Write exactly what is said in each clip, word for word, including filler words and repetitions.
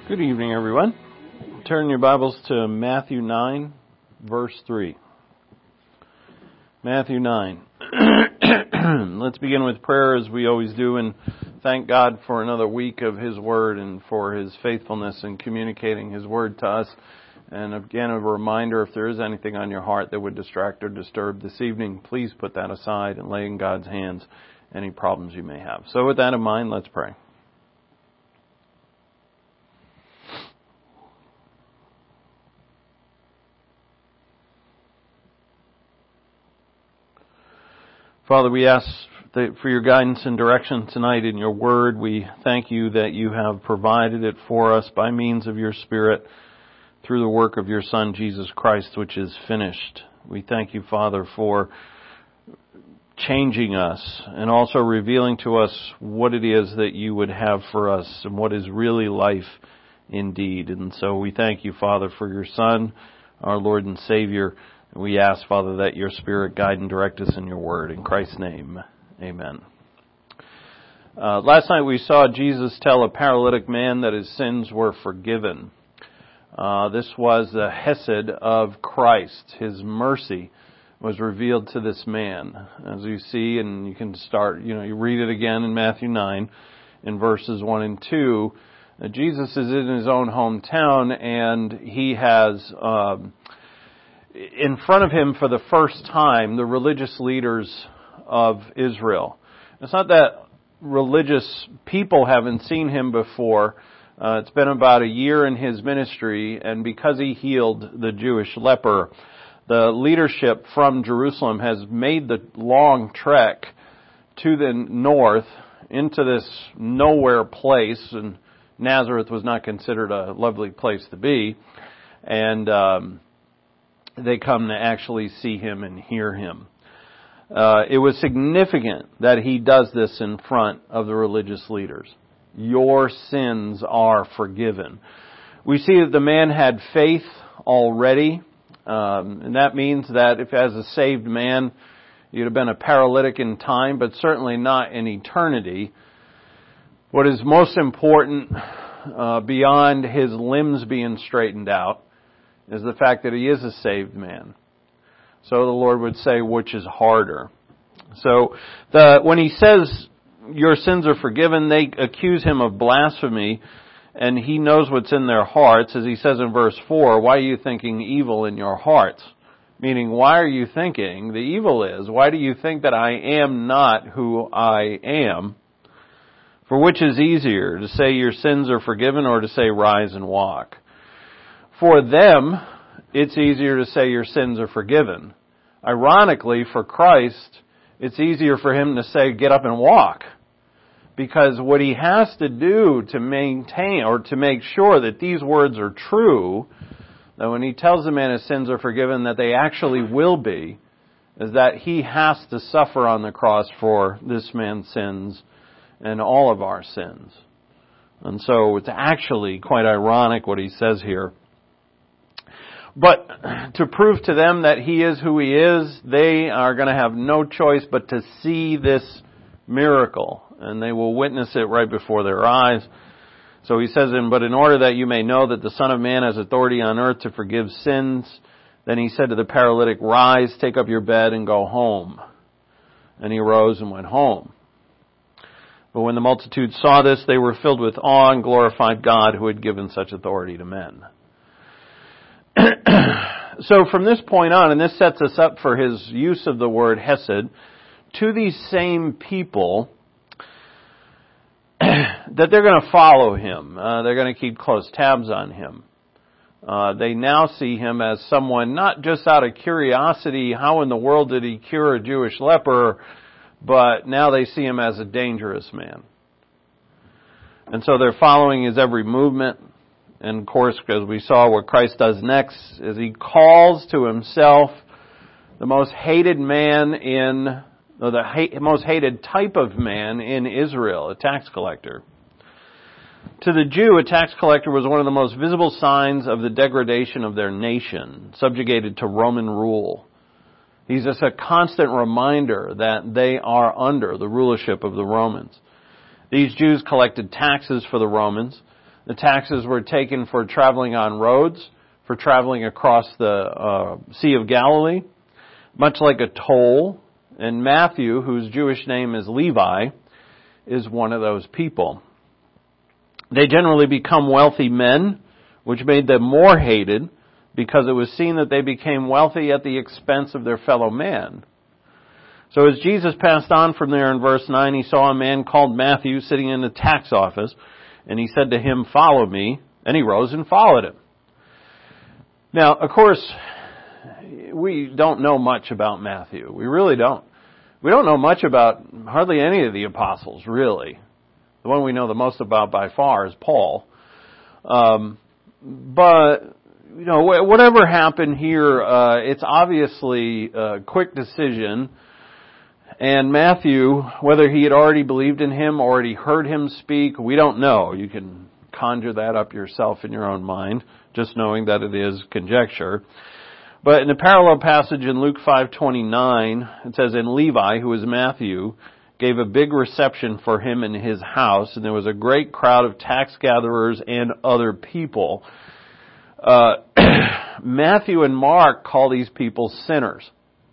Good evening, everyone. Turn your Bibles to Matthew nine, verse three. Matthew nine. Let's begin with prayer as we always do and thank God for another week of His Word and for His faithfulness in communicating His Word to us. And again, a reminder, if there is anything on your heart that would distract or disturb this evening, please put that aside and lay in God's hands any problems you may have. So with that in mind, let's pray. Father, we ask for your guidance and direction tonight in your word. We thank you that you have provided it for us by means of your Spirit through the work of your Son, Jesus Christ, which is finished. We thank you, Father, for changing us and also revealing to us what it is that you would have for us and what is really life indeed. And so we thank you, Father, for your Son, our Lord and Savior. We ask, Father, that your Spirit guide and direct us in your word. In Christ's name, amen. Uh, last night we saw Jesus tell a paralytic man that his sins were forgiven. Uh, this was the hesed of Christ. His mercy was revealed to this man. As you see, and you can start, you know, you read it again in Matthew nine, in verses one and two. Uh, Jesus is in his own hometown, and he has Um, in front of him for the first time the religious leaders of Israel. It's not that religious people haven't seen him before. Uh, it's been about a year in his ministry, and because he healed the Jewish leper, the leadership from Jerusalem has made the long trek to the north into this nowhere place, and Nazareth was not considered a lovely place to be, and um they come to actually see him and hear him. Uh, it was significant that he does this in front of the religious leaders. Your sins are forgiven. We see that the man had faith already, um, and that means that if as a saved man, you'd have been a paralytic in time, but certainly not in eternity. What is most important, uh, beyond his limbs being straightened out, is the fact that he is a saved man. So the Lord would say, which is harder? So the, when he says, your sins are forgiven, they accuse him of blasphemy, and he knows what's in their hearts. As he says in verse four, why are you thinking evil in your hearts? Meaning, why are you thinking the evil is? Why do you think that I am not who I am? For which is easier, to say your sins are forgiven or to say rise and walk? For them, it's easier to say your sins are forgiven. Ironically, for Christ, it's easier for him to say get up and walk. Because what he has to do to maintain or to make sure that these words are true, that when he tells the man his sins are forgiven, that they actually will be, is that he has to suffer on the cross for this man's sins and all of our sins. And so it's actually quite ironic what he says here. But to prove to them that he is who he is, they are going to have no choice but to see this miracle. And they will witness it right before their eyes. So he says, but in order that you may know that the Son of Man has authority on earth to forgive sins, then he said to the paralytic, rise, take up your bed and go home. And he rose and went home. But when the multitude saw this, they were filled with awe and glorified God who had given such authority to men. So from this point on, and this sets us up for his use of the word hesed, to these same people, that they're going to follow him. Uh, they're going to keep close tabs on him. Uh, they now see him as someone, not just out of curiosity, how in the world did he cure a Jewish leper, but now they see him as a dangerous man. And so they're following his every movement. And of course, as we saw what Christ does next, is he calls to himself the most hated man in, or the hate, most hated type of man in Israel, a tax collector. To the Jew, a tax collector was one of the most visible signs of the degradation of their nation, subjugated to Roman rule. He's just a constant reminder that they are under the rulership of the Romans. These Jews collected taxes for the Romans. The taxes were taken for traveling on roads, for traveling across the uh, Sea of Galilee, much like a toll. And Matthew, whose Jewish name is Levi, is one of those people. They generally become wealthy men, which made them more hated because it was seen that they became wealthy at the expense of their fellow man. So as Jesus passed on from there in verse nine, he saw a man called Matthew sitting in the tax office, and he said to him, "Follow me." And he rose and followed him. Now, of course, we don't know much about Matthew. We really don't. We don't know much about hardly any of the apostles, really. The one we know the most about by far is Paul. Um, but, you know, whatever happened here, uh, it's obviously a quick decision. And Matthew, whether he had already believed in him, already heard him speak, we don't know. You can conjure that up yourself in your own mind, just knowing that it is conjecture. But in a parallel passage in Luke five twenty-nine, it says, "And Levi, who is Matthew, gave a big reception for him in his house, and there was a great crowd of tax gatherers and other people." Uh, Matthew and Mark call these people sinners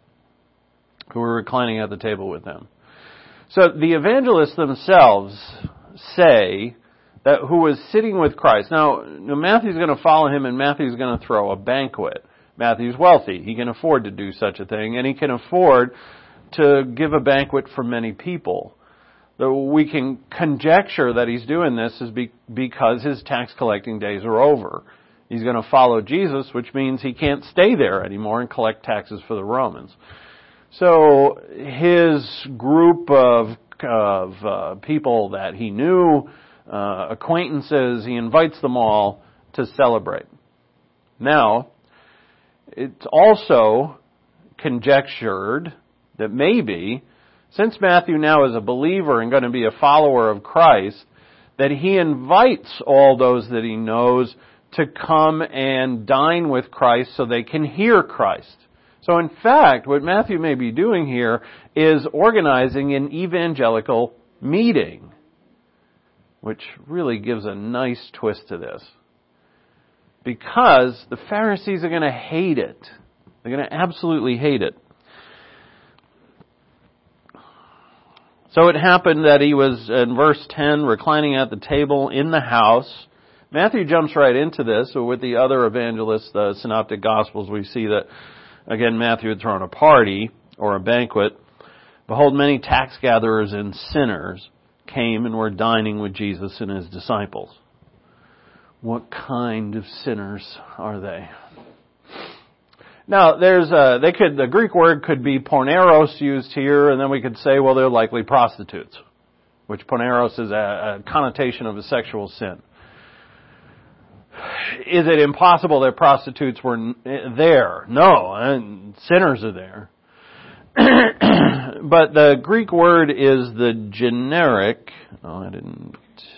who were reclining at the table with them. So the evangelists themselves say that who was sitting with Christ. Now, Matthew's going to follow him, and Matthew's going to throw a banquet. Matthew's wealthy. He can afford to do such a thing, and he can afford to give a banquet for many people. Though we can conjecture that he's doing this is be, because his tax collecting days are over. He's going to follow Jesus, which means he can't stay there anymore and collect taxes for the Romans. So his group of, of uh, people that he knew, uh, acquaintances, he invites them all to celebrate. Now, it's also conjectured that maybe, since Matthew now is a believer and going to be a follower of Christ, that he invites all those that he knows to come and dine with Christ so they can hear Christ. So in fact, what Matthew may be doing here is organizing an evangelical meeting, which really gives a nice twist to this. Because the Pharisees are going to hate it. They're going to absolutely hate it. So it happened that he was, in verse ten, reclining at the table in the house. Matthew jumps right into this. So with the other evangelists, the Synoptic Gospels, we see that, again, Matthew had thrown a party or a banquet. Behold, many tax gatherers and sinners came and were dining with Jesus and his disciples. What kind of sinners are they? Now, there's a, they could, the Greek word could be porneros used here, and then we could say, well, they're likely prostitutes, which porneros is a, a connotation of a sexual sin. Is it impossible that prostitutes were there? No, and sinners are there. But the Greek word is the generic, oh, I didn't,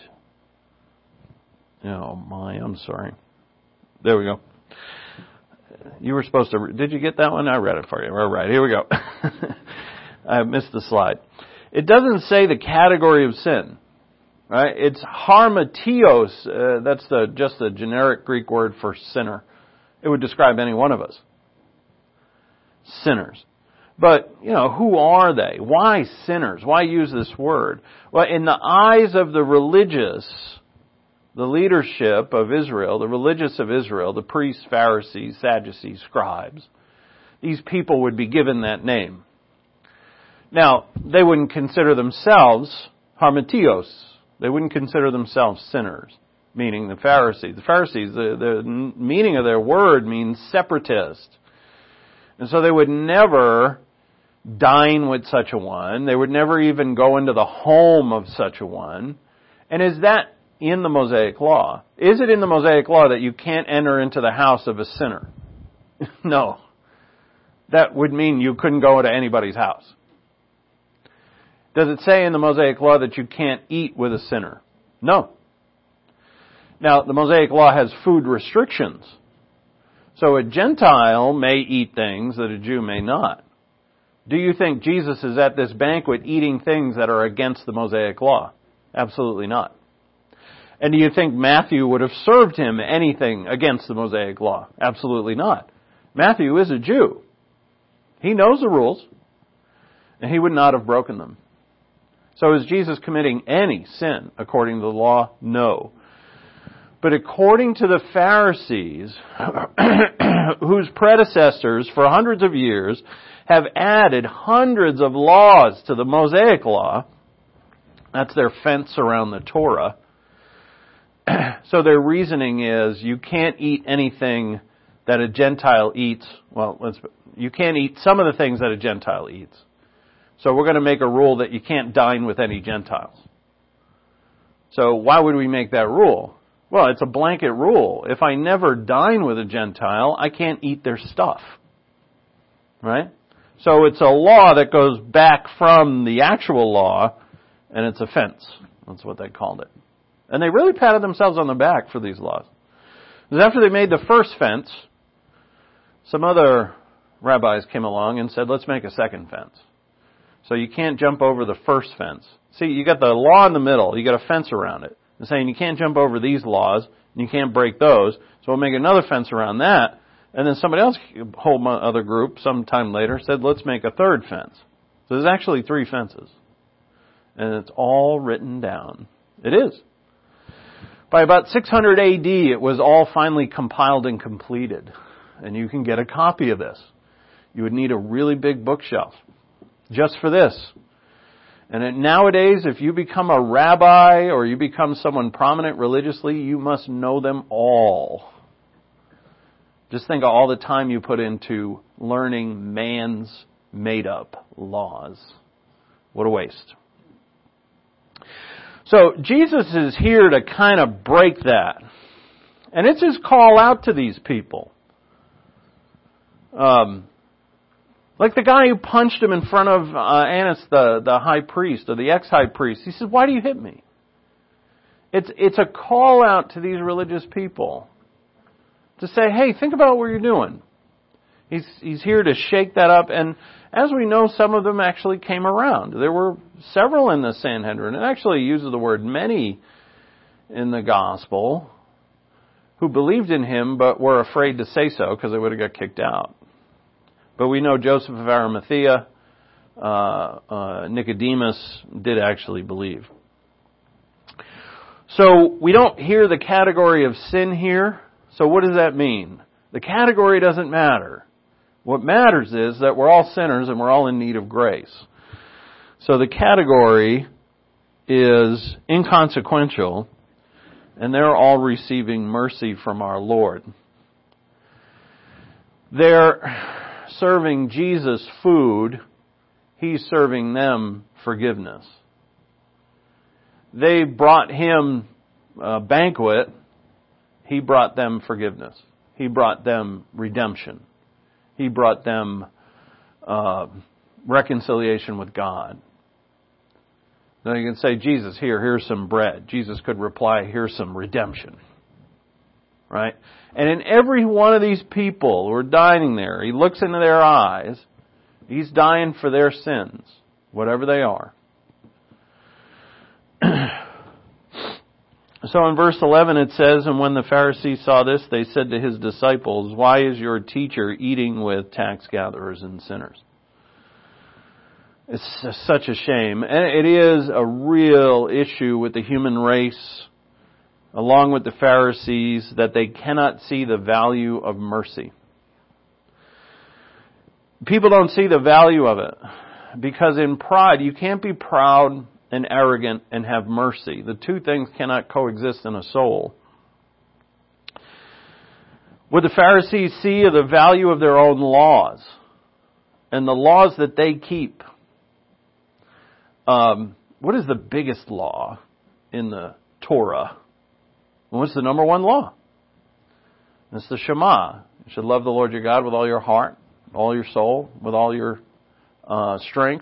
oh my, I'm sorry. There we go. You were supposed to, did you get that one? I read it for you. All right, here we go. I missed the slide. It doesn't say the category of sin, right? It's harmatios. Uh, that's the just the generic Greek word for sinner. It would describe any one of us. Sinners. But, you know, who are they? Why sinners? Why use this word? Well, in the eyes of the religious, the leadership of Israel, the religious of Israel, the priests, Pharisees, Sadducees, scribes, these people would be given that name. Now, they wouldn't consider themselves harmatios. They wouldn't consider themselves sinners, meaning the Pharisees. The Pharisees, the, the meaning of their word means separatist. And so they would never dine with such a one. They would never even go into the home of such a one. And is that in the Mosaic Law? Is it in the Mosaic Law that you can't enter into the house of a sinner? No. That would mean you couldn't go to anybody's house. Does it say in the Mosaic Law that you can't eat with a sinner? No. Now, the Mosaic Law has food restrictions. So a Gentile may eat things that a Jew may not. Do you think Jesus is at this banquet eating things that are against the Mosaic Law? Absolutely not. And do you think Matthew would have served him anything against the Mosaic law? Absolutely not. Matthew is a Jew. He knows the rules, and he would not have broken them. So is Jesus committing any sin according to the law? No. But according to the Pharisees, whose predecessors for hundreds of years have added hundreds of laws to the Mosaic law, that's their fence around the Torah. So their reasoning is you can't eat anything that a Gentile eats. Well, let's, you can't eat some of the things that a Gentile eats. So we're going to make a rule that you can't dine with any Gentiles. So why would we make that rule? Well, it's a blanket rule. If I never dine with a Gentile, I can't eat their stuff. Right? So it's a law that goes back from the actual law, and it's a fence. That's what they called it. And they really patted themselves on the back for these laws. Because after they made the first fence, some other rabbis came along and said, let's make a second fence. So you can't jump over the first fence. See, you got the law in the middle. You got a fence around it. They're saying you can't jump over these laws, and you can't break those. So we'll make another fence around that. And then somebody else, a whole other group, sometime later, said, let's make a third fence. So there's actually three fences. And it's all written down. It is. By about six hundred A D, it was all finally compiled and completed. And you can get a copy of this. You would need a really big bookshelf just for this. And it, nowadays, if you become a rabbi or you become someone prominent religiously, you must know them all. Just think of all the time you put into learning man's made-up laws. What a waste. So Jesus is here to kind of break that. And it's his call out to these people. Um, like the guy who punched him in front of uh, Annas, the, the high priest, or the ex-high priest. He said, why do you hit me? It's, it's a call out to these religious people. To say, hey, think about what you're doing. He's, he's here to shake that up. And as we know, some of them actually came around. There were several in the Sanhedrin. It actually uses the word many in the gospel who believed in him but were afraid to say so because they would have got kicked out. But we know Joseph of Arimathea, uh, uh, Nicodemus did actually believe. So we don't hear the category of sin here. So what does that mean? The category doesn't matter. What matters is that we're all sinners and we're all in need of grace. So the category is inconsequential, and they're all receiving mercy from our Lord. They're serving Jesus food. He's serving them forgiveness. They brought him a banquet. He brought them forgiveness. He brought them redemption. He brought them uh, reconciliation with God. Now you can say, Jesus, here, here's some bread. Jesus could reply, here's some redemption. Right? And in every one of these people who are dining there, he looks into their eyes. He's dying for their sins, whatever they are. So in verse eleven it says, and when the Pharisees saw this, they said to his disciples, why is your teacher eating with tax gatherers and sinners? It's such a shame. And it is a real issue with the human race, along with the Pharisees, that they cannot see the value of mercy. People don't see the value of it. Because in pride, you can't be proud and arrogant and have mercy. The two things cannot coexist in a soul. What the Pharisees see are the value of their own laws and the laws that they keep. Um, what is the biggest law in the Torah? What's the number one law? It's the Shema. You should love the Lord your God with all your heart, all your soul, with all your uh, strength.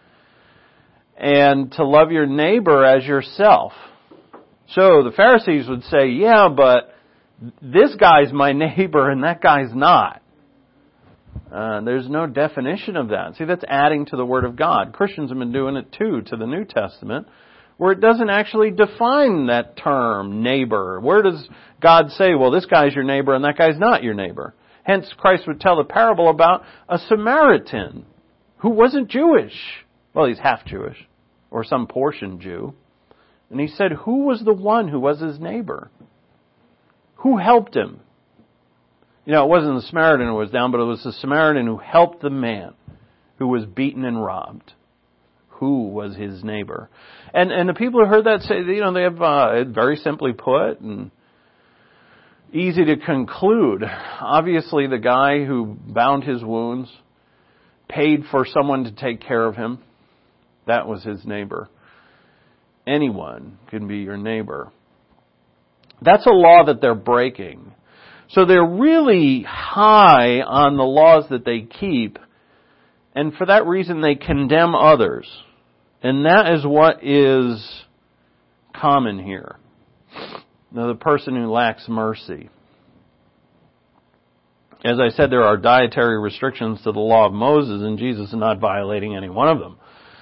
And to love your neighbor as yourself. So the Pharisees would say, yeah, but this guy's my neighbor and that guy's not. Uh, there's no definition of that. See, that's adding to the Word of God. Christians have been doing it too to the New Testament, where it doesn't actually define that term, neighbor. Where does God say, well, this guy's your neighbor and that guy's not your neighbor? Hence, Christ would tell the parable about a Samaritan who wasn't Jewish. Well, he's half Jewish, or some portion Jew. And he said, who was the one who was his neighbor? Who helped him? You know, it wasn't the Samaritan who was down, but it was the Samaritan who helped the man who was beaten and robbed. Who was his neighbor? And and the people who heard that say, you know, they have uh, very simply put and easy to conclude. Obviously, the guy who bound his wounds, paid for someone to take care of him, that was his neighbor. Anyone can be your neighbor. That's a law that they're breaking. So they're really high on the laws that they keep, and for that reason they condemn others. And that is what is common here. Now, the person who lacks mercy. As I said, there are dietary restrictions to the law of Moses, and Jesus is not violating any one of them.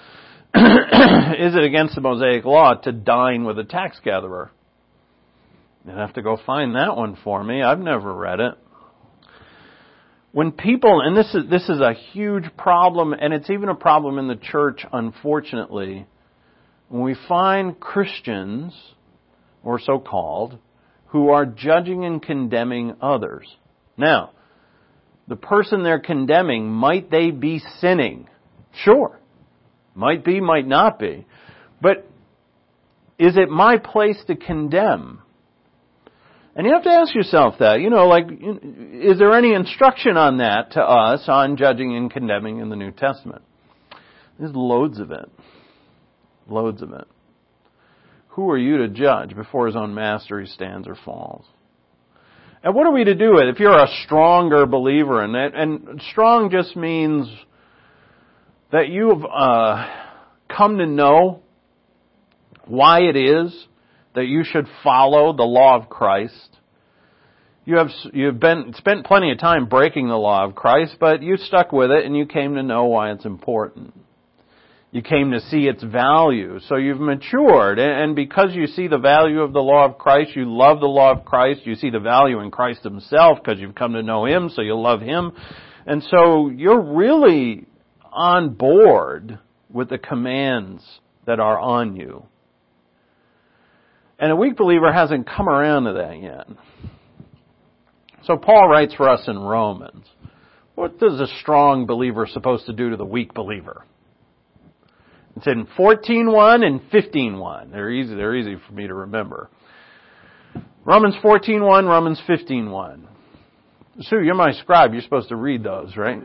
Is it against the Mosaic law to dine with a tax gatherer? You'd have to go find that one for me. I've never read it. When people, and this is this is a huge problem, and it's even a problem in the church, unfortunately, when we find Christians, or so-called, who are judging and condemning others. Now, the person they're condemning, might they be sinning? Sure. Might be, might not be. But is it my place to condemn? And you have to ask yourself that. You know, like, is there any instruction on that to us on judging and condemning in the New Testament? There's loads of it. Loads of it. Who are you to judge? Before his own master he stands or falls. And what are we to do with it? If you're a stronger believer in it, and strong just means that you've uh, come to know why it is that you should follow the law of Christ. You have you've been spent plenty of time breaking the law of Christ, but you stuck with it and you came to know why it's important. You came to see its value, so you've matured. And because you see the value of the law of Christ, you love the law of Christ, you see the value in Christ himself because you've come to know him, so you love him. And so you're really on board with the commands that are on you. And a weak believer hasn't come around to that yet. So Paul writes for us in Romans. What is a strong believer supposed to do to the weak believer? It's in fourteen one and fifteen one. They're easy, they're easy for me to remember. Romans fourteen one, Romans fifteen one. Sue, you're my scribe. You're supposed to read those, right?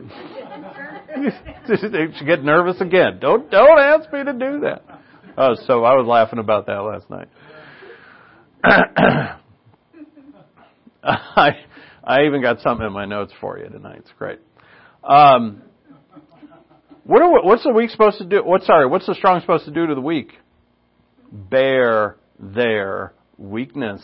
You get nervous again. Don't don't ask me to do that. Oh, so I was laughing about that last night. I I even got something in my notes for you tonight. It's great. Um, what are, what's the weak supposed to do? What sorry? What's the strong supposed to do to the weak? Bear their weakness.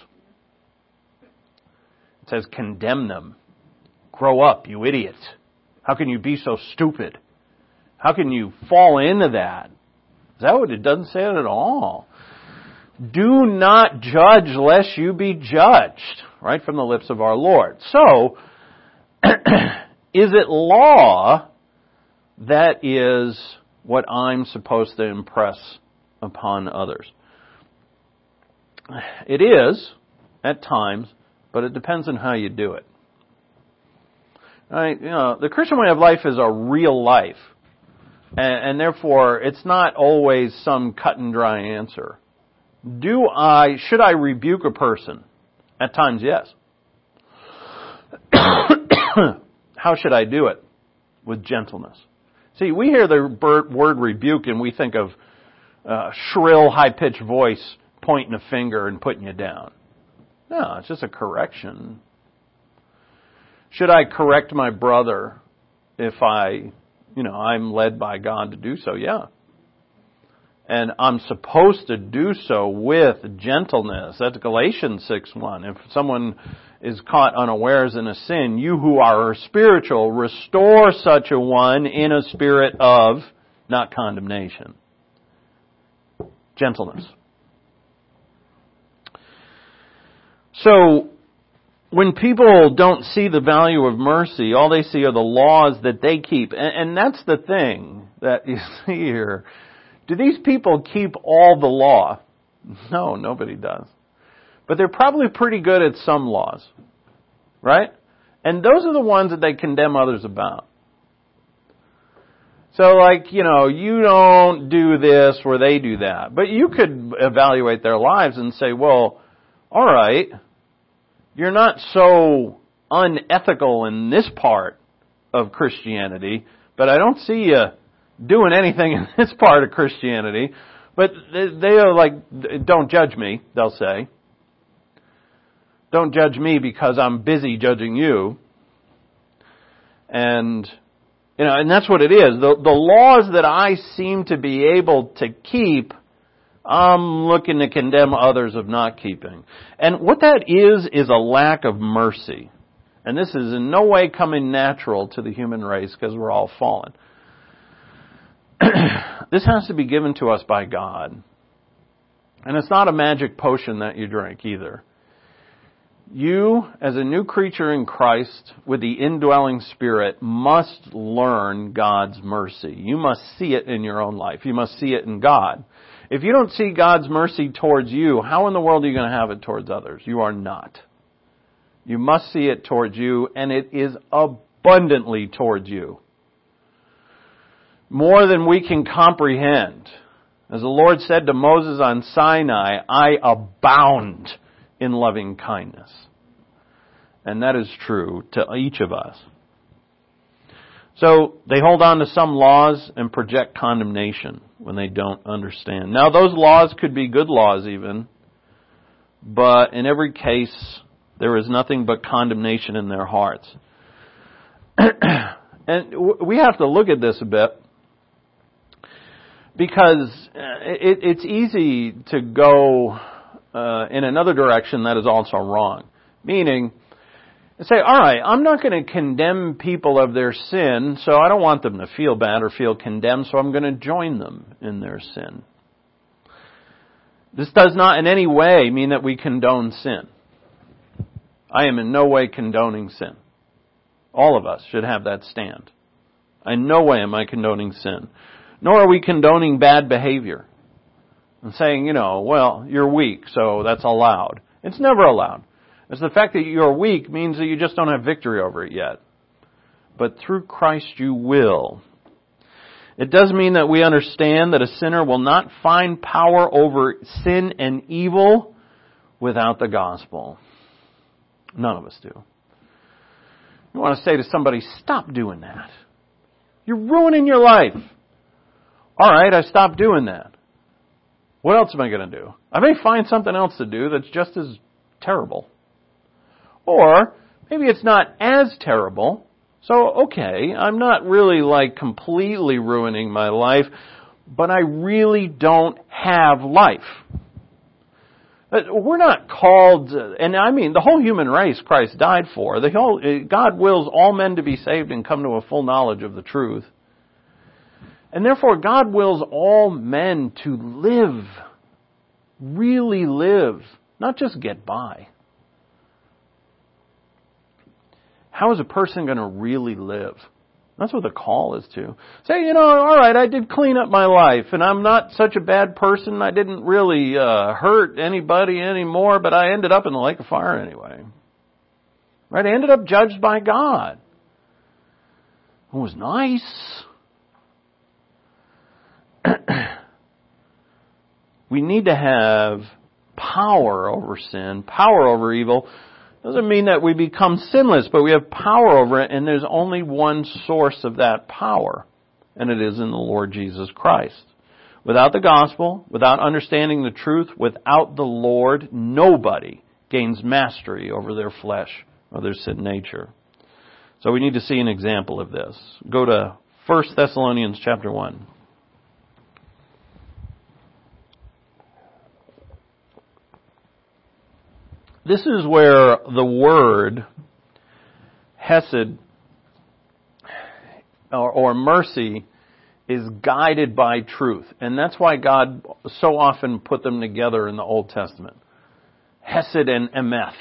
It says condemn them. Grow up, you idiot. How can you be so stupid? How can you fall into that? Is that what it doesn't say it at all? Do not judge lest you be judged, right from the lips of our Lord. So, is it law that is what I'm supposed to impress upon others? It is, at times, but it depends on how you do it. Right? You know, the Christian way of life is a real life, and, and therefore it's not always some cut and dry answer. Do I, should I rebuke a person? At times, yes. How should I do it? With gentleness. See, we hear the word rebuke and we think of uh, shrill, high-pitched voice pointing a finger and putting you down. No, it's just a correction. Should I correct my brother if I, you know, I'm led by God to do so? Yeah. And I'm supposed to do so with gentleness. That's Galatians six one. If someone is caught unawares in a sin, you who are spiritual, restore such a one in a spirit of not condemnation. Gentleness. So, when people don't see the value of mercy, all they see are the laws that they keep. And, and that's the thing that you see here. Do these people keep all the law? No, nobody does. But they're probably pretty good at some laws. Right? And those are the ones that they condemn others about. So like, you know, you don't do this or they do that. But you could evaluate their lives and say, well, all right, you're not so unethical in this part of Christianity, but I don't see you doing anything in this part of Christianity. But they are like, don't judge me, they'll say. Don't judge me because I'm busy judging you. And, you know, and that's what it is. The, the laws that I seem to be able to keep, I'm looking to condemn others of not keeping. And what that is, is a lack of mercy. And this is in no way coming natural to the human race because we're all fallen. This has to be given to us by God. And it's not a magic potion that you drink either. You, as a new creature in Christ, with the indwelling Spirit, must learn God's mercy. You must see it in your own life. You must see it in God. If you don't see God's mercy towards you, how in the world are you going to have it towards others? You are not. You must see it towards you, and it is abundantly towards you. More than we can comprehend. As the Lord said to Moses on Sinai, I abound in loving kindness. And that is true to each of us. So they hold on to some laws and project condemnation when they don't understand. Now those laws could be good laws even, but in every case there is nothing but condemnation in their hearts. And we have to look at this a bit, because it, it's easy to go uh, in another direction that is also wrong. Meaning, say, all right, I'm not going to condemn people of their sin, so I don't want them to feel bad or feel condemned, so I'm going to join them in their sin. This does not in any way mean that we condone sin. I am in no way condoning sin. All of us should have that stand. In no way am I condoning sin. Nor are we condoning bad behavior. And saying, you know, well, you're weak, so that's allowed. It's never allowed. It's the fact that you're weak means that you just don't have victory over it yet. But through Christ you will. It does mean that we understand that a sinner will not find power over sin and evil without the gospel. None of us do. You want to say to somebody, stop doing that. You're ruining your life. All right, I stopped doing that. What else am I going to do? I may find something else to do that's just as terrible. Or maybe it's not as terrible. So, okay, I'm not really like completely ruining my life, but I really don't have life. We're not called, and I mean the whole human race Christ died for. The whole, God wills all men to be saved and come to a full knowledge of the truth. And therefore God wills all men to live, really live, not just get by. How is a person going to really live? That's what the call is to. Say, you know, all right, I did clean up my life, and I'm not such a bad person. I didn't really uh, hurt anybody anymore, but I ended up in the lake of fire anyway. Right? I ended up judged by God. It was nice. We need to have power over sin, power over evil. Doesn't mean that we become sinless, but we have power over it, and there's only one source of that power, and it is in the Lord Jesus Christ. Without the gospel, without understanding the truth, without the Lord, nobody gains mastery over their flesh or their sin nature. So we need to see an example of this. Go to First Thessalonians chapter one. This is where the word hesed or, or mercy is guided by truth. And that's why God so often put them together in the Old Testament. Hesed and emeth.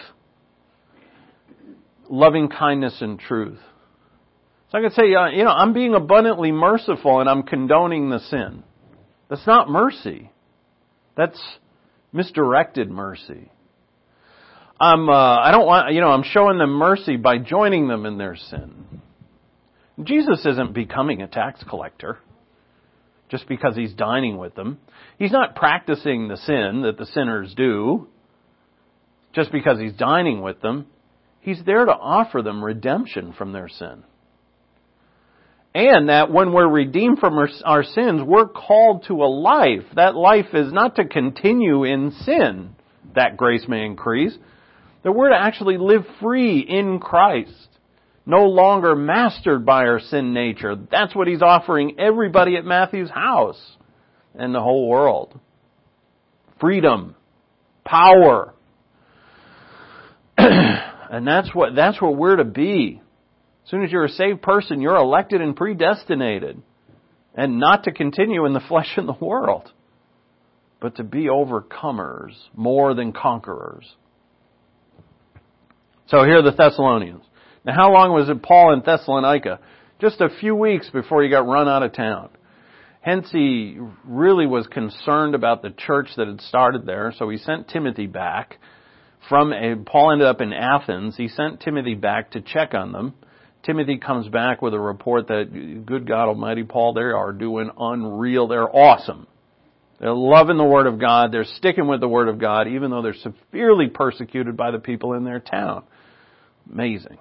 Loving kindness and truth. So I could say, uh, you know, I'm being abundantly merciful and I'm condoning the sin. That's not mercy. That's misdirected mercy. I'm, uh, I don't want, you know, I'm showing them mercy by joining them in their sin. Jesus isn't becoming a tax collector just because he's dining with them. He's not practicing the sin that the sinners do just because he's dining with them. He's there to offer them redemption from their sin. And that when we're redeemed from our, our sins, we're called to a life. That life is not to continue in sin, that grace may increase. That we're to actually live free in Christ. No longer mastered by our sin nature. That's what he's offering everybody at Matthew's house and the whole world. Freedom. Power. And that's what, that's what we're to be. As soon as you're a saved person, you're elected and predestinated. And not to continue in the flesh and the world, but to be overcomers, more than conquerors. So here are the Thessalonians. Now how long was it Paul in Thessalonica? Just a few weeks before he got run out of town. Hence he really was concerned about the church that had started there, so he sent Timothy back. From a, Paul ended up in Athens. He sent Timothy back to check on them. Timothy comes back with a report that, good God Almighty, Paul, they are doing unreal. They're awesome. They're loving the Word of God. They're sticking with the Word of God, even though they're severely persecuted by the people in their town. Amazing.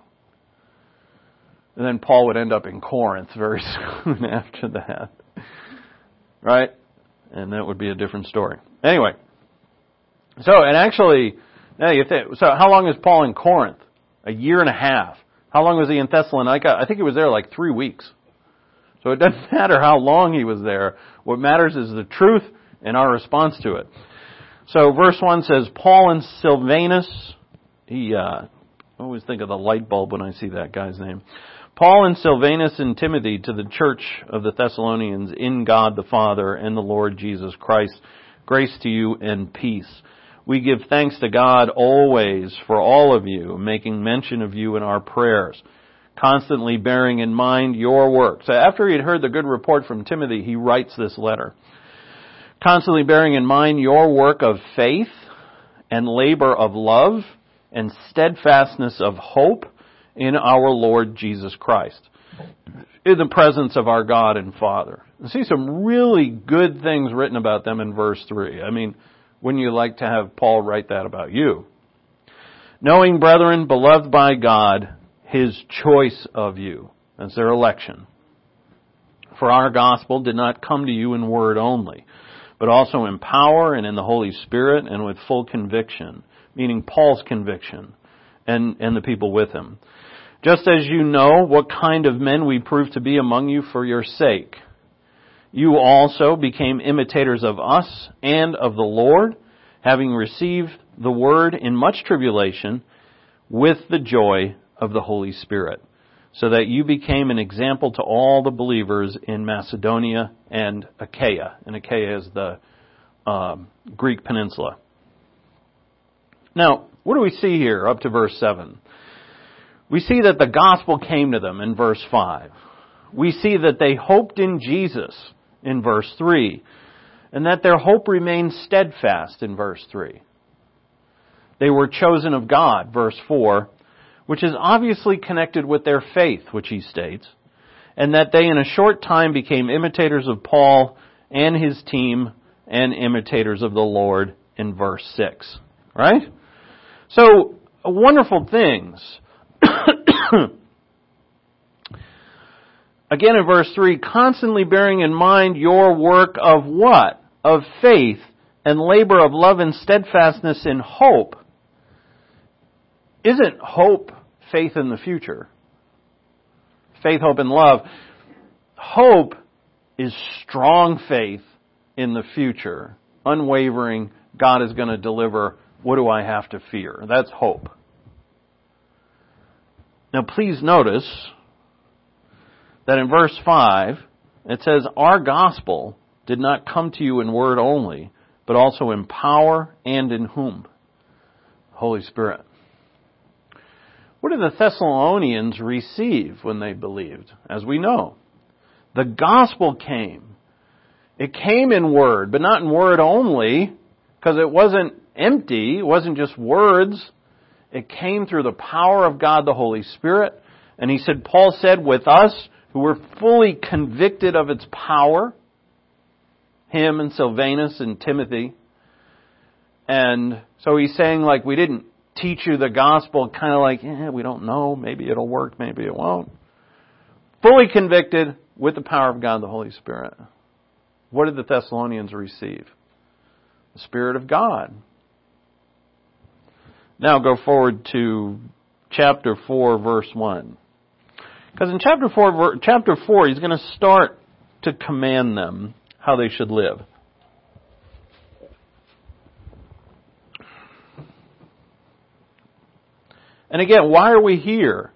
And then Paul would end up in Corinth very soon after that. Right? And that would be a different story. Anyway. So, and actually, now you think, so how long is Paul in Corinth? A year and a half. How long was he in Thessalonica? I think he was there like three weeks. So it doesn't matter how long he was there. What matters is the truth and our response to it. So verse one says, Paul and Silvanus, he, uh, I always think of the light bulb when I see that guy's name. Paul and Silvanus and Timothy to the church of the Thessalonians in God the Father and the Lord Jesus Christ. Grace to you and peace. We give thanks to God always for all of you, making mention of you in our prayers, constantly bearing in mind your work. So after he had heard the good report from Timothy, he writes this letter. Constantly bearing in mind your work of faith and labor of love and steadfastness of hope in our Lord Jesus Christ, in the presence of our God and Father. You see some really good things written about them in verse three. I mean, wouldn't you like to have Paul write that about you? Knowing, brethren, beloved by God, His choice of you. That's their election. For our gospel did not come to you in word only, but also in power and in the Holy Spirit and with full conviction, meaning Paul's conviction and, and the people with him. Just as you know what kind of men we proved to be among you for your sake. You also became imitators of us and of the Lord, having received the word in much tribulation with the joy of the Holy Spirit, so that you became an example to all the believers in Macedonia and Achaia. And Achaia is the um, Greek peninsula. Now, what do we see here up to verse seven? We see that the gospel came to them in verse five. We see that they hoped in Jesus in verse three, and that their hope remained steadfast in verse three. They were chosen of God, verse four, which is obviously connected with their faith, which he states, and that they in a short time became imitators of Paul and his team and imitators of the Lord in verse six. Right? So, wonderful things. Again in verse three, constantly bearing in mind your work of what? Of faith and labor of love and steadfastness in hope. Isn't hope faith in the future? Faith, hope, and love. Hope is strong faith in the future. Unwavering, God is going to deliver. What do I have to fear? That's hope. Now please notice that in verse five, It says, our gospel did not come to you in word only, but also in power and in whom? Holy Spirit. What did the Thessalonians receive when they believed? As we know, the gospel came. It came in word, but not in word only, because it wasn't empty. It wasn't just words. It came through the power of God, the Holy Spirit. And he said, Paul said, with us, who were fully convicted of its power, him and Silvanus and Timothy. And so he's saying, like, we didn't teach you the gospel kind of like, eh, we don't know, maybe it'll work, maybe it won't. Fully convicted with the power of God, the Holy Spirit. What did the Thessalonians receive? The Spirit of God. Now go forward to chapter four, verse one. Because in chapter four, chapter four, he's going to start to command them how they should live. And again, why are we here?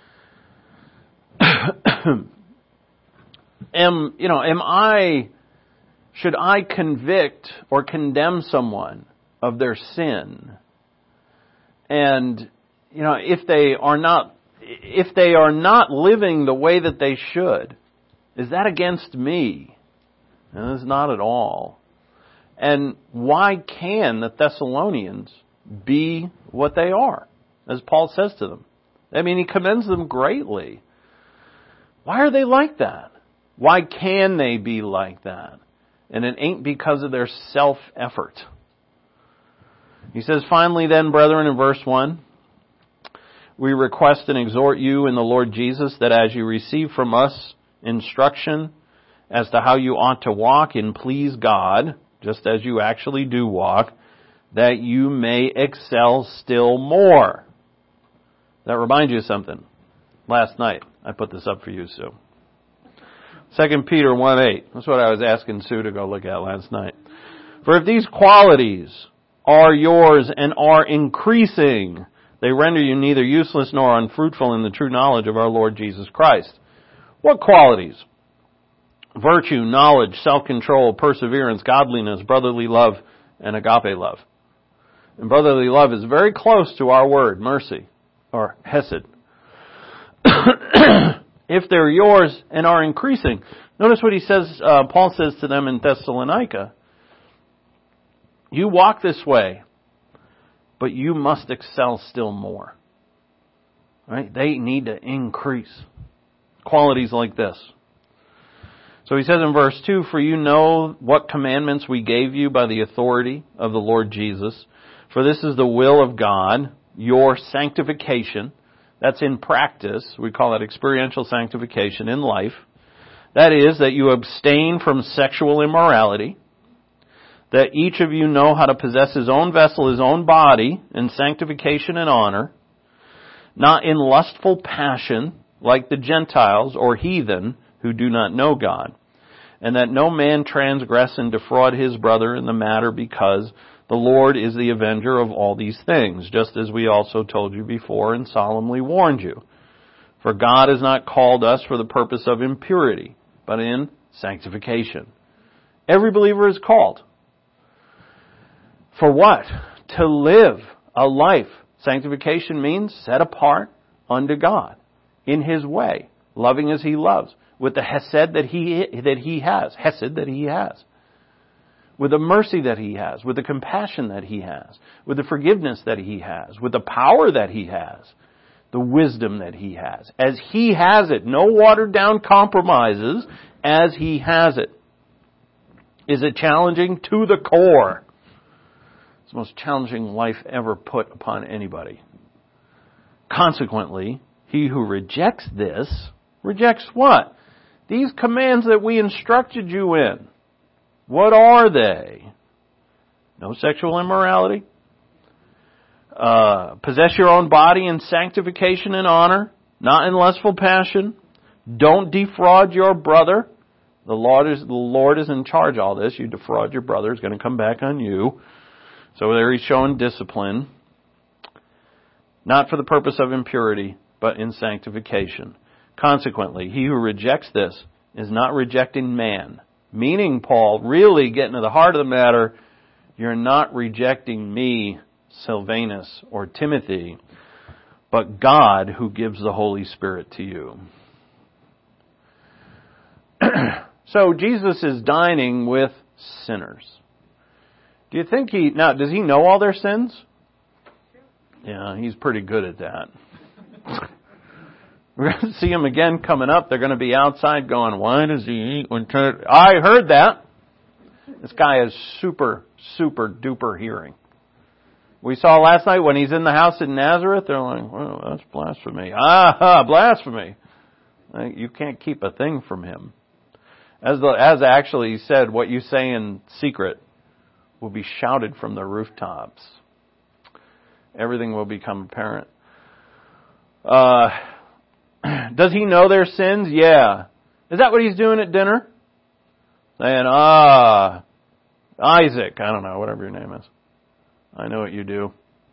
am, you know, am I, should I convict or condemn someone of their sin? And, you know, if they are not, if they are not living the way that they should, is that against me? And it's not at all. And why can the Thessalonians be what they are? As Paul says to them. I mean, he commends them greatly. Why are they like that? Why can they be like that? And it ain't because of their self-effort. He says, finally then, brethren, in verse one, we request and exhort you in the Lord Jesus that as you receive from us instruction as to how you ought to walk and please God, just as you actually do walk, that you may excel still more. That reminds you of something. Last night, I put this up for you, Sue. Second Peter one eight. That's what I was asking Sue to go look at last night. For if these qualities are yours and are increasing, they render you neither useless nor unfruitful in the true knowledge of our Lord Jesus Christ. What qualities? Virtue, knowledge, self-control, perseverance, godliness, brotherly love, and agape love. And brotherly love is very close to our word, mercy. Or hesed. If they're yours and are increasing. Notice what he says, uh, Paul says to them in Thessalonica. You walk this way, but you must excel still more. Right? They need to increase. Qualities like this. So he says in verse two, for you know what commandments we gave you by the authority of the Lord Jesus. For this is the will of God, your sanctification. That's in practice. We call that experiential sanctification in life. That is, that you abstain from sexual immorality, that each of you know how to possess his own vessel, his own body, in sanctification and honor, not in lustful passion, like the Gentiles or heathen who do not know God, and that no man transgress and defraud his brother in the matter, because the Lord is the avenger of all these things, just as we also told you before and solemnly warned you. For God has not called us for the purpose of impurity, but in sanctification. Every believer is called. For what? To live a life. Sanctification means set apart unto God, in His way, loving as He loves, with the hesed that He, that he has, hesed that He has. With the mercy that He has, with the compassion that He has, with the forgiveness that He has, with the power that He has, the wisdom that He has. As He has it. No watered down compromises, as He has it. Is it challenging? To the core. It's the most challenging life ever put upon anybody. Consequently, he who rejects this, rejects what? These commands that we instructed you in. What are they? No sexual immorality. Uh, possess your own body in sanctification and honor, not in lustful passion. Don't defraud your brother. The Lord is, the Lord is in charge of all this. You defraud your brother, it's going to come back on you. So there he's showing discipline. Not for the purpose of impurity, but in sanctification. Consequently, he who rejects this is not rejecting man. Meaning, Paul, really getting to the heart of the matter, you're not rejecting me, Silvanus, or Timothy, but God who gives the Holy Spirit to you. So Jesus is dining with sinners. Do you think he, now, does he know all their sins? Yeah, he's pretty good at that. We're going to see him again coming up. They're going to be outside going, why does he eat when turned? I heard that. This guy has super, super duper hearing. We saw last night when he's in the house in Nazareth, they're like, well, that's blasphemy. Ah, blasphemy. You can't keep a thing from him. As the, as actually he said, what you say in secret will be shouted from the rooftops. Everything will become apparent. Uh, does he know their sins? Yeah. Is that what he's doing at dinner? Saying, ah, Isaac, I don't know, whatever your name is. I know what you do.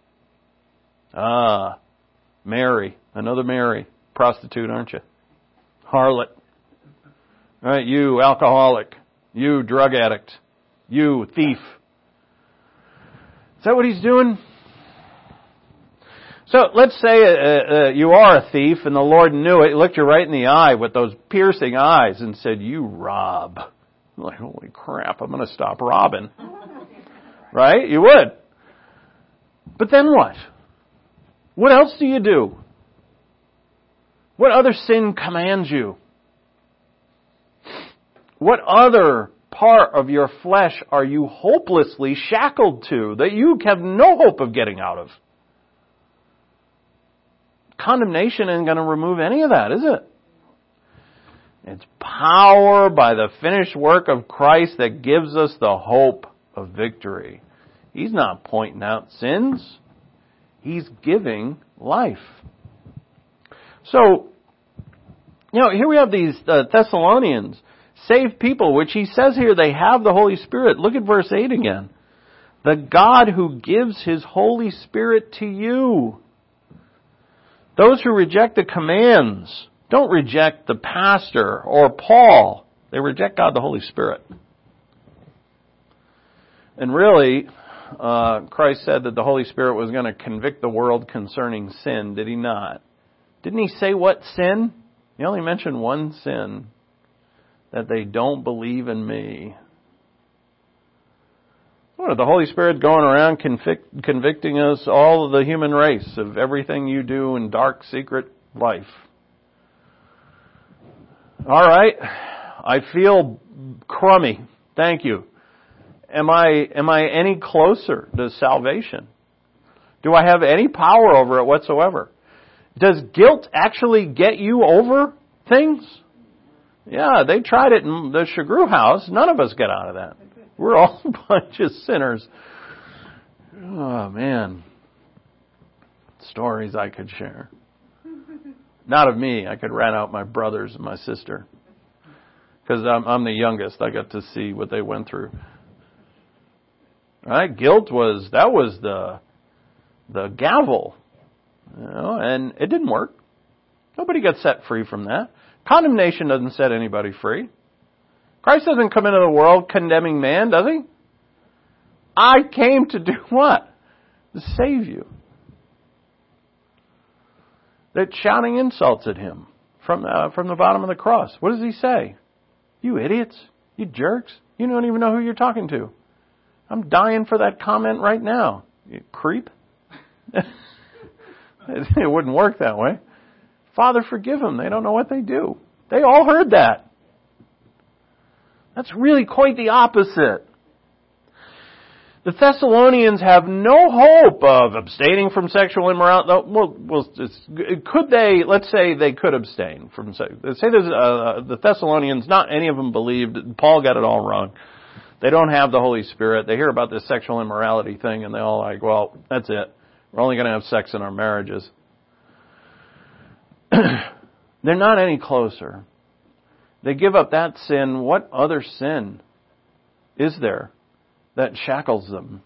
Ah, Mary, another Mary. Prostitute, aren't you? Harlot. Right, you alcoholic. You drug addict. You thief. Is that what he's doing? So let's say uh, uh, you are a thief and the Lord knew it. He looked you right in the eye with those piercing eyes and said, you rob. I'm like, holy crap, I'm going to stop robbing. Right? You would. But then what? What else do you do? What other sin commands you? What other part of your flesh are you hopelessly shackled to that you have no hope of getting out of? Condemnation isn't going to remove any of that, is it? It's power by the finished work of Christ that gives us the hope of victory. He's not pointing out sins. He's giving life. So, you know, here we have these uh, Thessalonians, saved people, which he says here they have the Holy Spirit. Look at verse eight again. The God who gives His Holy Spirit to you. Those who reject the commands don't reject the pastor or Paul. They reject God the Holy Spirit. And really, uh, Christ said that the Holy Spirit was going to convict the world concerning sin, did He not? Didn't He say what sin? He only mentioned one sin. That they don't believe in me. What, the Holy Spirit going around convict, convicting us, all of the human race, of everything you do in dark, secret life? All right. I feel crummy. Thank you. Am I, am I any closer to salvation? Do I have any power over it whatsoever? Does guilt actually get you over things? Yeah, they tried it in the Shagru house. None of us get out of that. We're all a bunch of sinners. Oh, man. Stories I could share. Not of me. I could rat out my brothers and my sister. Because I'm, I'm the youngest. I got to see what they went through. Right? Guilt was, that was the, the gavel. You know, and it didn't work. Nobody got set free from that. Condemnation doesn't set anybody free. Christ doesn't come into the world condemning man, does He? I came to do what? To save you. They're shouting insults at Him from, uh, from the bottom of the cross. What does He say? You idiots. You jerks. You don't even know who you're talking to. I'm dying for that comment right now. You creep. It wouldn't work that way. Father, forgive them. They don't know what they do. They all heard that. That's really quite the opposite. The Thessalonians have no hope of abstaining from sexual immorality. Well, well could they, let's say they could abstain from sex. Let's say there's, uh, the Thessalonians, not any of them believed. Paul got it all wrong. They don't have the Holy Spirit. They hear about this sexual immorality thing and they all like, well, that's it. We're only going to have sex in our marriages. They're not any closer. They give up that sin. What other sin is there that shackles them?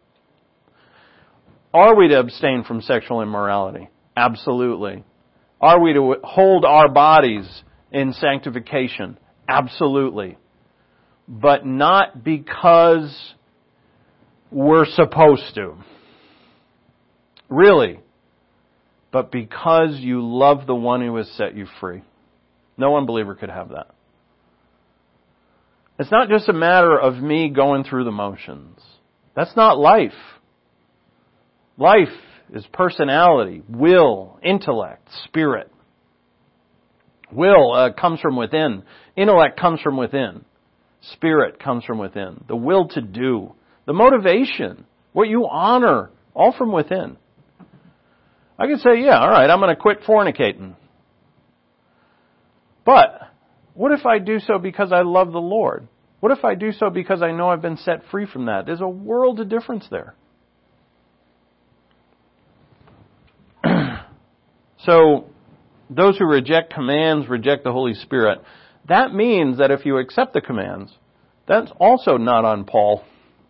Are we to abstain from sexual immorality? Absolutely. Are we to hold our bodies in sanctification? Absolutely. But not because we're supposed to. Really. But because you love the one who has set you free. No unbeliever could have that. It's not just a matter of me going through the motions. That's not life. Life is personality, will, intellect, spirit. Will uh, comes from within. Intellect comes from within. Spirit comes from within. The will to do. The motivation. What you honor. All from within. I can say, yeah, all right, I'm going to quit fornicating. But what if I do so because I love the Lord? What if I do so because I know I've been set free from that? There's a world of difference there. So, those who reject commands reject the Holy Spirit. That means that if you accept the commands, that's also not on Paul.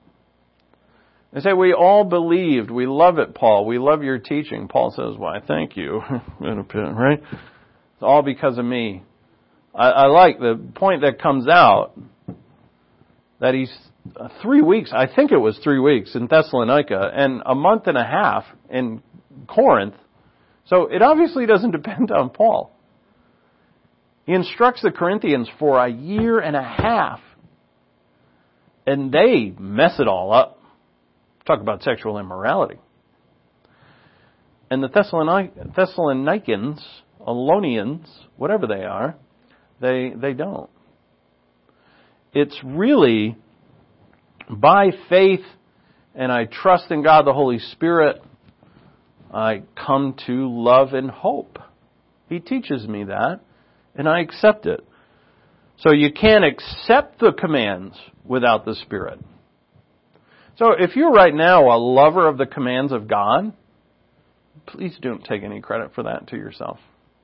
They say, we all believed. We love it, Paul. We love your teaching. Paul says, why, thank you. Right? It's all because of me. I, I like the point that comes out that he's uh, three weeks, I think it was three weeks in Thessalonica, and a month and a half in Corinth. So it obviously doesn't depend on Paul. He instructs the Corinthians for a year and a half. And they mess it all up. Talk about sexual immorality. And the Thessalonic- Thessalonians, Alonians, whatever they are, they they don't. It's really by faith, and I trust in God the Holy Spirit, I come to love and hope. He teaches me that, and I accept it. So you can't accept the commands without the Spirit. So if you're right now a lover of the commands of God, please don't take any credit for that to yourself.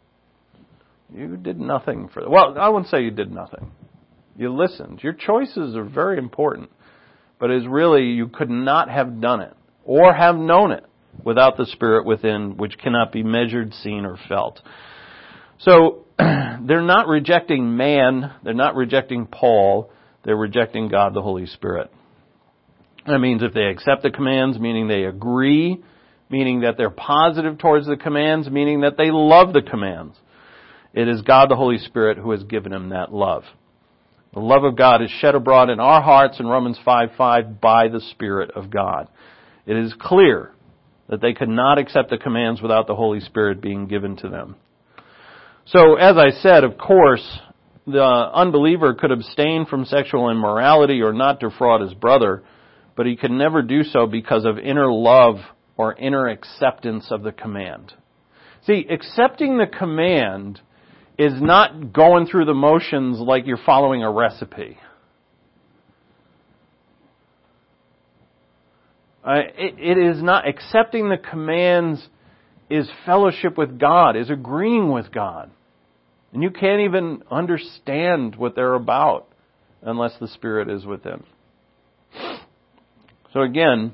You did nothing for that. Well, I wouldn't say you did nothing. You listened. Your choices are very important. But it's really, you could not have done it or have known it without the Spirit within, which cannot be measured, seen, or felt. So, they're not rejecting man. They're not rejecting Paul. They're rejecting God, the Holy Spirit. That means if they accept the commands, meaning they agree, meaning that they're positive towards the commands, meaning that they love the commands. It is God, the Holy Spirit, who has given them that love. The love of God is shed abroad in our hearts in Romans five five by the Spirit of God. It is clear that they could not accept the commands without the Holy Spirit being given to them. So, as I said, of course, the unbeliever could abstain from sexual immorality or not defraud his brother, but he could never do so because of inner love or inner acceptance of the command. See, accepting the command is not going through the motions like you're following a recipe. Uh, it, it is not, accepting the commands is fellowship with God, is agreeing with God. And you can't even understand what they're about unless the Spirit is within. So again,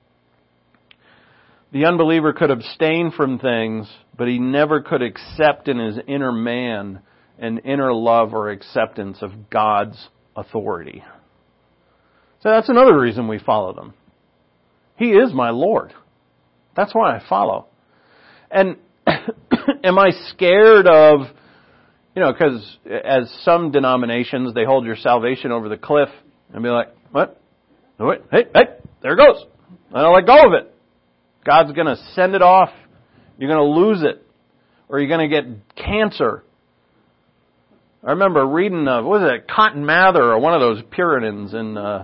the unbeliever could abstain from things, but he never could accept in his inner man an inner love or acceptance of God's authority. So that's another reason we follow them. He is my Lord. That's why I follow. And am I scared of, you know, because as some denominations, they hold your salvation over the cliff and be like, what? Wait, hey, hey, there it goes. I don't let go of it. God's going to send it off. You're going to lose it. Or you're going to get cancer. I remember reading, uh, what was it, Cotton Mather, or one of those Puritans, and uh,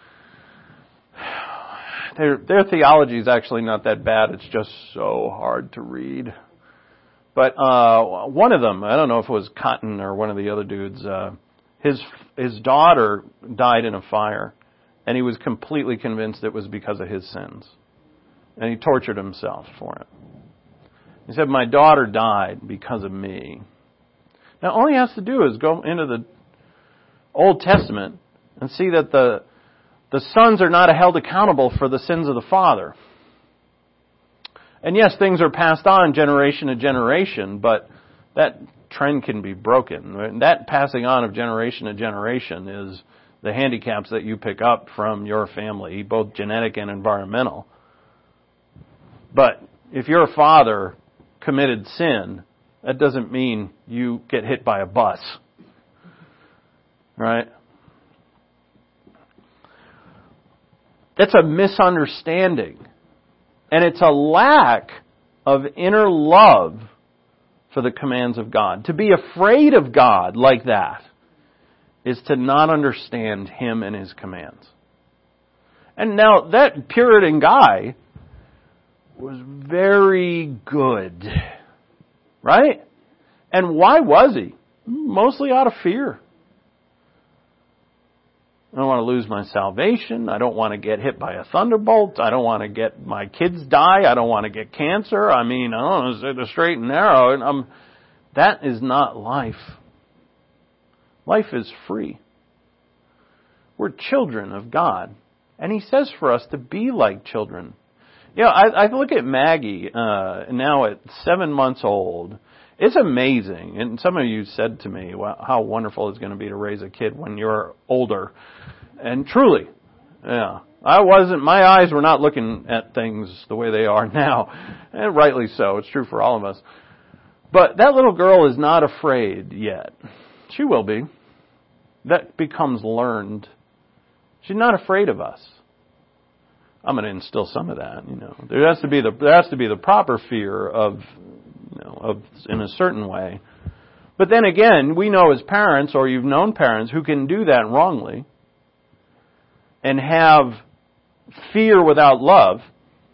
their, their theology is actually not that bad. It's just so hard to read. But uh, one of them, I don't know if it was Cotton or one of the other dudes, uh, his his daughter died in a fire, and he was completely convinced it was because of his sins. And he tortured himself for it. He said, my daughter died because of me. Now, all he has to do is go into the Old Testament and see that the the sons are not held accountable for the sins of the father. And yes, things are passed on generation to generation, but that trend can be broken. That passing on of generation to generation is the handicaps that you pick up from your family, both genetic and environmental. But if your father committed sin, that doesn't mean you get hit by a bus. Right? That's a misunderstanding. And it's a lack of inner love for the commands of God. To be afraid of God like that is to not understand Him and His commands. And now that Puritan guy was very good. Right? And why was he? Mostly out of fear. I don't want to lose my salvation. I don't want to get hit by a thunderbolt. I don't want to get my kids die. I don't want to get cancer. I mean, I don't want to say the straight and narrow. And I'm, that is not life. Life is free. We're children of God. And He says for us to be like children. You know, I, I look at Maggie, uh, now at seven months old. It's amazing. And some of you said to me, well, how wonderful it's going to be to raise a kid when you're older. And truly, yeah, I wasn't, my eyes were not looking at things the way they are now. And rightly so. It's true for all of us. But that little girl is not afraid yet. She will be. That becomes learned. She's not afraid of us. I'm going to instill some of that, you know. There has to be the there has to be the proper fear of, you know, of in a certain way. But then again, we know as parents, or you've known parents who can do that wrongly and have fear without love.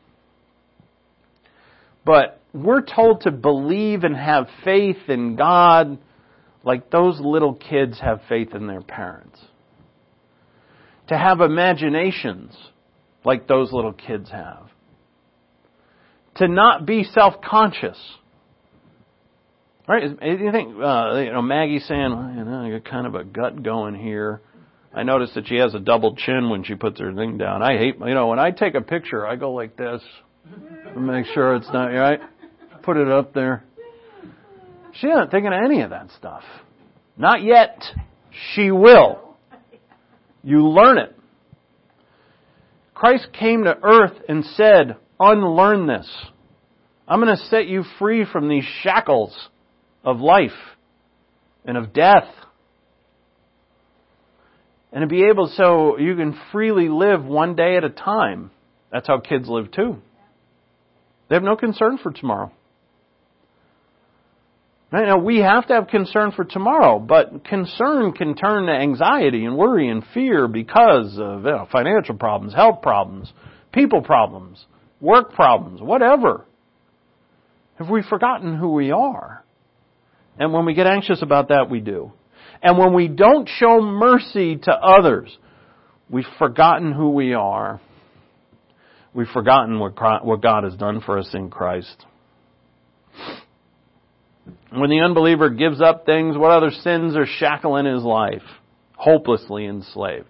But we're told to believe and have faith in God like those little kids have faith in their parents. To have imaginations like those little kids have. To not be self-conscious. Right? You think, uh, you know, Maggie saying, well, you know, I got kind of a gut going here. I noticed that she has a double chin when she puts her thing down. I hate, you know, when I take a picture, I go like this to make sure it's not, right? Put it up there. She's not thinking of any of that stuff. Not yet. She will. You learn it. Christ came to earth and said, unlearn this. I'm going to set you free from these shackles of life and of death. And to be able so you can freely live one day at a time. That's how kids live too. They have no concern for tomorrow. Right now, we have to have concern for tomorrow, but concern can turn to anxiety and worry and fear because of, you know, financial problems, health problems, people problems, work problems, whatever. Have we forgotten who we are? And when we get anxious about that, we do. And when we don't show mercy to others, we've forgotten who we are. We've forgotten what God has done for us in Christ. When the unbeliever gives up things, what other sins are shackling his life? Hopelessly enslaved.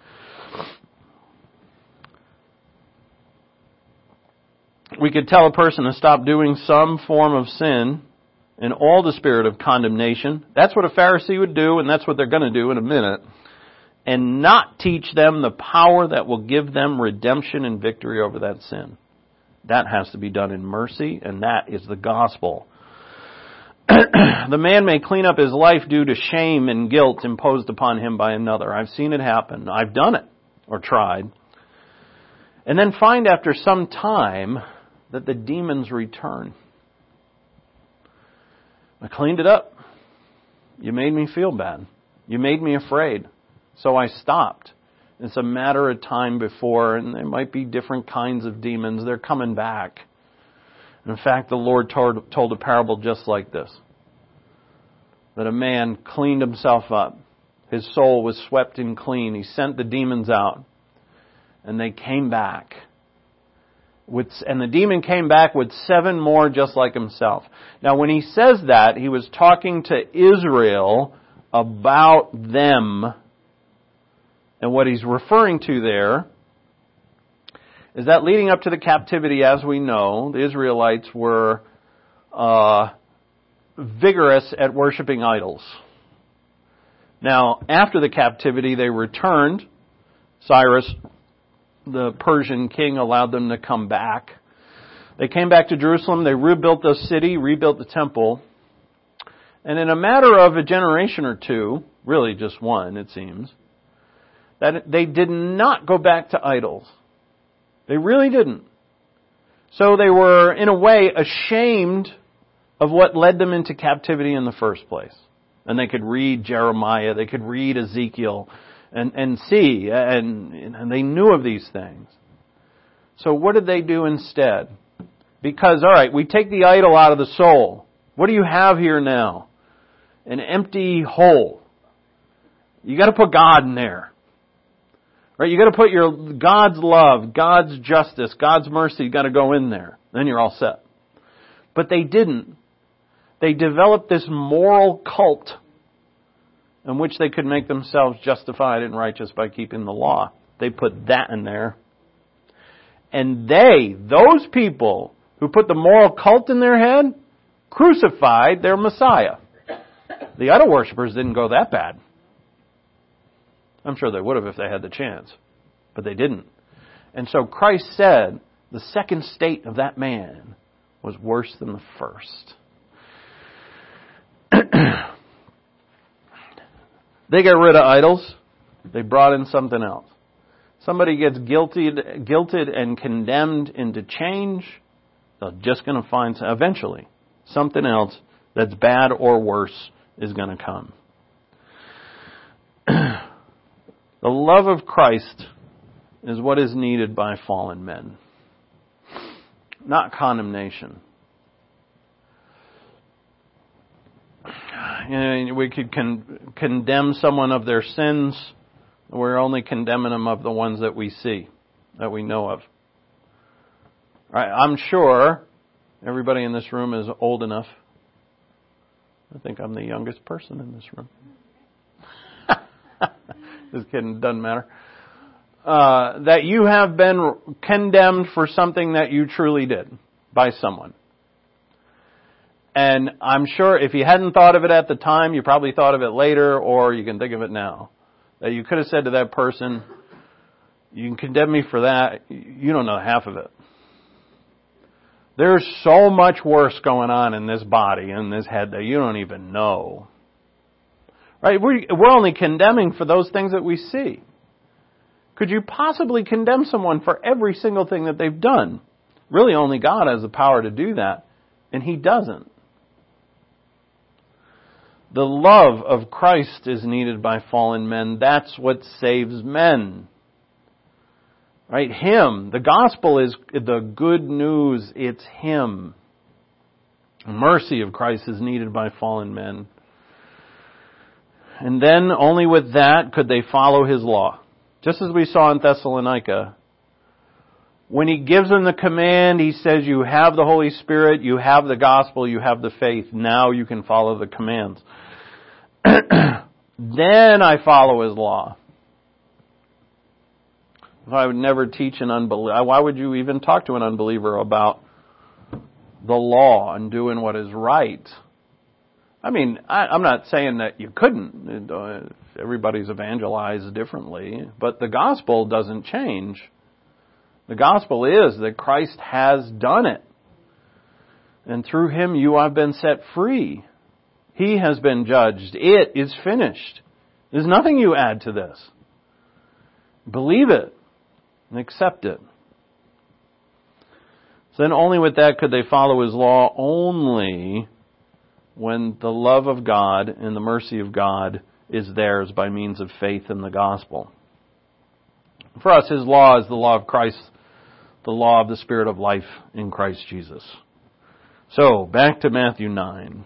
We could tell a person to stop doing some form of sin in all the spirit of condemnation. That's what a Pharisee would do, and that's what they're going to do in a minute. And not teach them the power that will give them redemption and victory over that sin. That has to be done in mercy, and that is the gospel. The man may clean up his life due to shame and guilt imposed upon him by another. I've seen it happen. I've done it, or tried. And then find after some time that the demons return. I cleaned it up. You made me feel bad. You made me afraid. So I stopped. It's a matter of time before, and there might be different kinds of demons. They're coming back. In fact, the Lord told, told a parable just like this. That a man cleaned himself up. His soul was swept and clean. He sent the demons out. And they came back. With, and the demon came back with seven more just like himself. Now when he says that, he was talking to Israel about them. And what he's referring to there is that leading up to the captivity, as we know, the Israelites were uh, vigorous at worshiping idols. Now, after the captivity, they returned. Cyrus, the Persian king, allowed them to come back. They came back to Jerusalem. They rebuilt the city, rebuilt the temple. And in a matter of a generation or two, really just one, it seems, that they did not go back to idols. They really didn't. So they were, in a way, ashamed of what led them into captivity in the first place. And they could read Jeremiah, they could read Ezekiel, and, and see, and, and they knew of these things. So what did they do instead? Because, all right, we take the idol out of the soul. What do you have here now? An empty hole. You got to put God in there. Right? You got to put your God's love, God's justice, God's mercy, you got to go in there. Then you're all set. But they didn't. They developed this moral cult in which they could make themselves justified and righteous by keeping the law. They put that in there. And they, those people who put the moral cult in their head, crucified their Messiah. The idol worshippers didn't go that bad. I'm sure they would have if they had the chance. But they didn't. And so Christ said the second state of that man was worse than the first. They got rid of idols. They brought in something else. Somebody gets guilted, guilted and condemned into change. They're just going to find, eventually, something else that's bad or worse is going to come. The love of Christ is what is needed by fallen men, not condemnation. You know, we could con- condemn someone of their sins. We're only condemning them of the ones that we see, that we know of. Right, I'm sure everybody in this room is old enough. I think I'm the youngest person in this room. Just kidding, doesn't matter. Uh, that you have been condemned for something that you truly did by someone. And I'm sure if you hadn't thought of it at the time, you probably thought of it later, or you can think of it now. That you could have said to that person, you can condemn me for that. You don't know half of it. There's so much worse going on in this body, in this head, that you don't even know. Right? We're only condemning for those things that we see. Could you possibly condemn someone for every single thing that they've done? Really, only God has the power to do that, and He doesn't. The love of Christ is needed by fallen men. That's what saves men. Right? Him. The gospel is the good news. It's Him. The mercy of Christ is needed by fallen men. And then only with that could they follow His law. Just as we saw in Thessalonica. When He gives them the command, He says, you have the Holy Spirit, you have the gospel, you have the faith. Now you can follow the commands. Then I follow His law. If I would never teach an unbeliever, why would you even talk to an unbeliever about the law and doing what is right? I mean, I, I'm not saying that you couldn't. Everybody's evangelized differently. But the gospel doesn't change. The gospel is that Christ has done it. And through Him you have been set free. He has been judged. It is finished. There's nothing you add to this. Believe it and accept it. So then only with that could they follow His law, only when the love of God and the mercy of God is theirs by means of faith in the gospel. For us, His law is the law of Christ, the law of the Spirit of life in Christ Jesus. So, back to Matthew nine.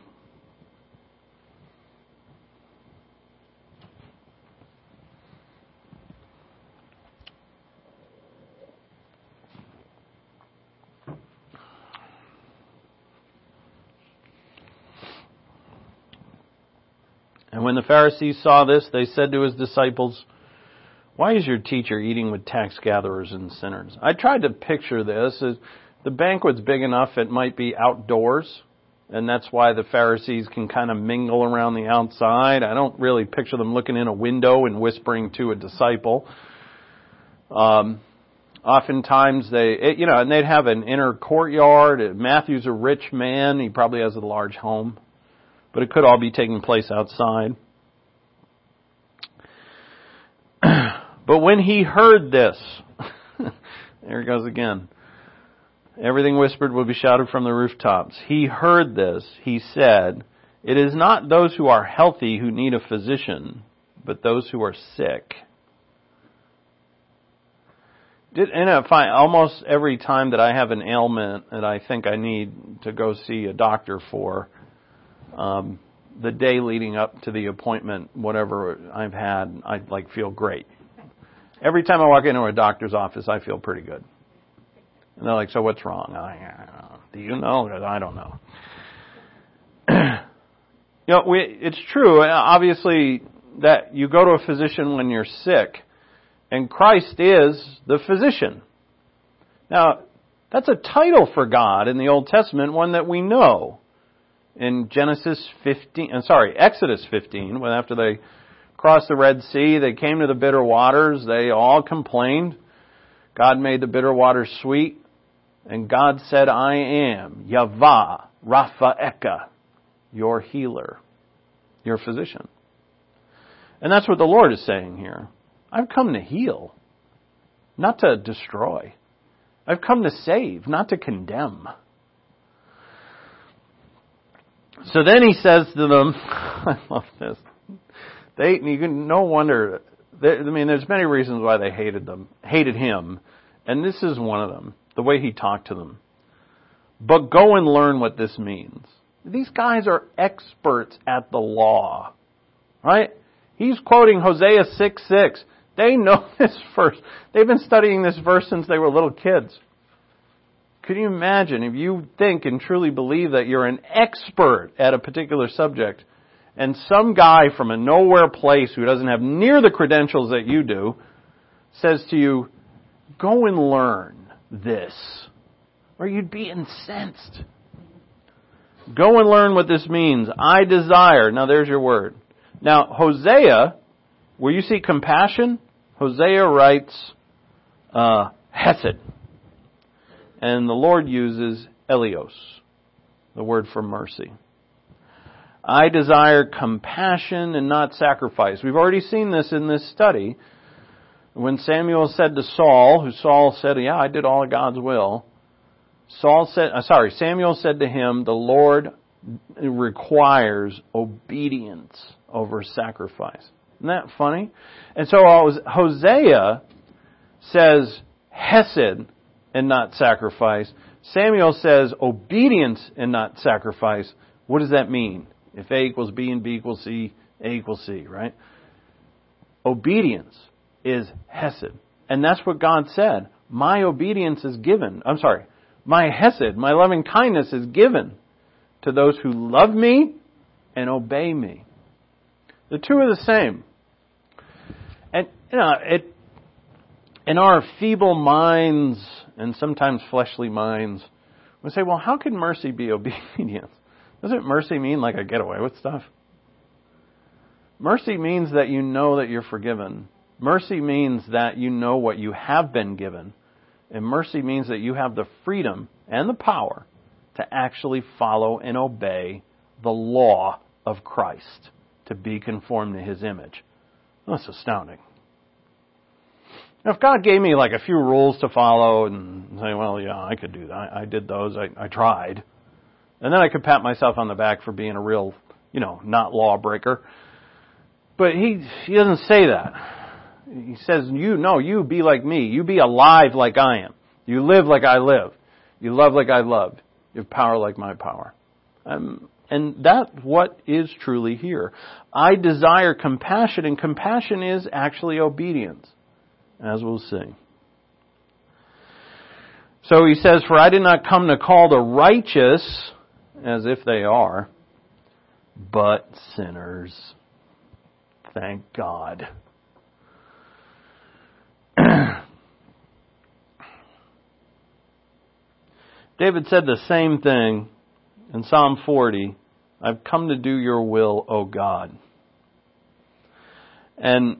And when the Pharisees saw this, they said to His disciples, why is your teacher eating with tax gatherers and sinners? I tried to picture this. The banquet's big enough, it might be outdoors. and that's why the Pharisees can kind of mingle around the outside. I don't really picture them looking in a window and whispering to a disciple. Um, oftentimes they, you know, and they'd have an inner courtyard. Matthew's a rich man. He probably has a large home, but it could all be taking place outside. But when he heard this, there it goes again. Everything whispered will be shouted from the rooftops. He heard this. He said, "It is not those who are healthy who need a physician, but those who are sick." Did, and if I, almost every time that I have an ailment that I think I need to go see a doctor for, um, the day leading up to the appointment, whatever I've had, I like feel great. Every time I walk into a doctor's office, I feel pretty good. And they're like, "So what's wrong?" I, I don't know. Do you know? I don't know. You know, we, it's true, obviously, that you go to a physician when you're sick, and Christ is the physician. Now, that's a title for God in the Old Testament, one that we know. In Genesis fifteen, uh, sorry, Exodus fifteen, when after they crossed the Red Sea, they came to the bitter waters, they all complained. God made the bitter waters sweet, and God said, "I am Yahweh Raphaeka, your healer, your physician." And that's what the Lord is saying here. I've come to heal, not to destroy. I've come to save, not to condemn. So then he says to them, I love this. They, you can, no wonder, they, I mean, there's many reasons why they hated them, hated him, and this is one of them, the way he talked to them. But go and learn what this means. These guys are experts at the law, right? He's quoting Hosea six six. They know this verse. They've been studying this verse since they were little kids. Could you imagine if you think and truly believe that you're an expert at a particular subject, and some guy from a nowhere place who doesn't have near the credentials that you do says to you, "Go and learn this," or you'd be incensed. Go and learn what this means. I desire. Now there's your word. Now Hosea, where you see compassion, Hosea writes uh, hesed. And the Lord uses elios, the word for mercy. I desire compassion and not sacrifice. We've already seen this in this study. When Samuel said to Saul, who Saul said, "Yeah, I did all of God's will." Saul said, uh, sorry, Samuel said to him, "The Lord requires obedience over sacrifice." Isn't that funny? And so Hosea says hesed and not sacrifice. Samuel says obedience and not sacrifice. What does that mean? If A equals B and B equals C, A equals C, right? Obedience is hesed. And that's what God said. My obedience is given. I'm sorry. My hesed, my loving kindness is given to those who love me and obey me. The two are the same. And, you know, it, in our feeble minds and sometimes fleshly minds, we say, well, how can mercy be obedience? Doesn't mercy mean like I get away with stuff? Mercy means that you know that you're forgiven. Mercy means that you know what you have been given. And mercy means that you have the freedom and the power to actually follow and obey the law of Christ, to be conformed to His image. That's astounding. Now, if God gave me like a few rules to follow and say, well, yeah, I could do that. I, I did those. I, I tried. And then I could pat myself on the back for being a real, you know, not lawbreaker. But he, he doesn't say that. He says, you, no, you be like me. You be alive like I am. You live like I live. You love like I love. You have power like my power. Um, and that's what is truly here. I desire compassion, and compassion is actually obedience, as we'll see. So he says, for I did not come to call the righteous, as if they are, but sinners. Thank God. David said the same thing in Psalm forty, I've come to do your will, O God. And